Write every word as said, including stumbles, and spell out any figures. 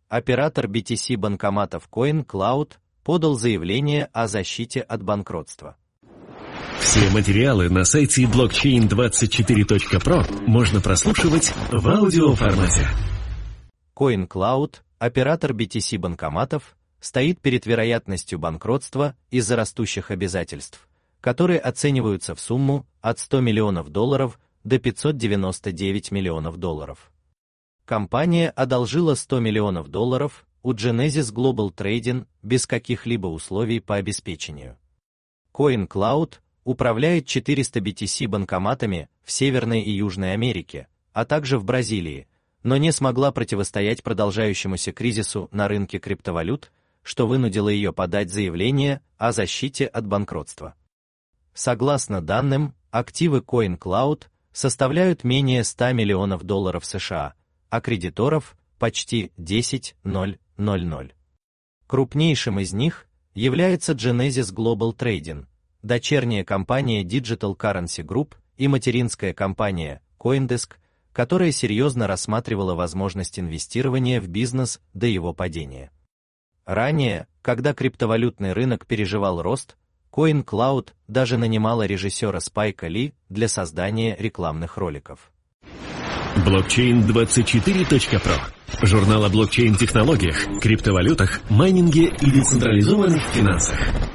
оператор би ти си-банкоматов CoinCloud, подал заявление о защите от банкротства. Все материалы на сайте блокчейн двадцать четыре точка про можно прослушивать в аудиоформате. CoinCloud, оператор би ти си-банкоматов, стоит перед вероятностью банкротства из-за растущих обязательств, которые оцениваются в сумму от ста миллионов долларов до пятисот девяноста девяти миллионов долларов. Компания одолжила сто миллионов долларов у Genesis Global Trading без каких-либо условий по обеспечению. CoinCloud управляет четырьмя би ти си-банкоматами в Северной и Южной Америке, а также в Бразилии, но не смогла противостоять продолжающемуся кризису на рынке криптовалют, что вынудило ее подать заявление о защите от банкротства. Согласно данным, активы CoinCloud составляют менее ста миллионов долларов США, а кредиторов почти десять миллионов. Крупнейшим из них является Genesis Global Trading, дочерняя компания Digital Currency Group и материнская компания CoinDesk, которая серьезно рассматривала возможность инвестирования в бизнес до его падения. Ранее, когда криптовалютный рынок переживал рост, CoinCloud даже нанимала режиссера Спайка Ли для создания рекламных роликов. блокчейн двадцать четыре точка про. Журнал о блокчейн-технологиях, криптовалютах, майнинге и децентрализованных финансах.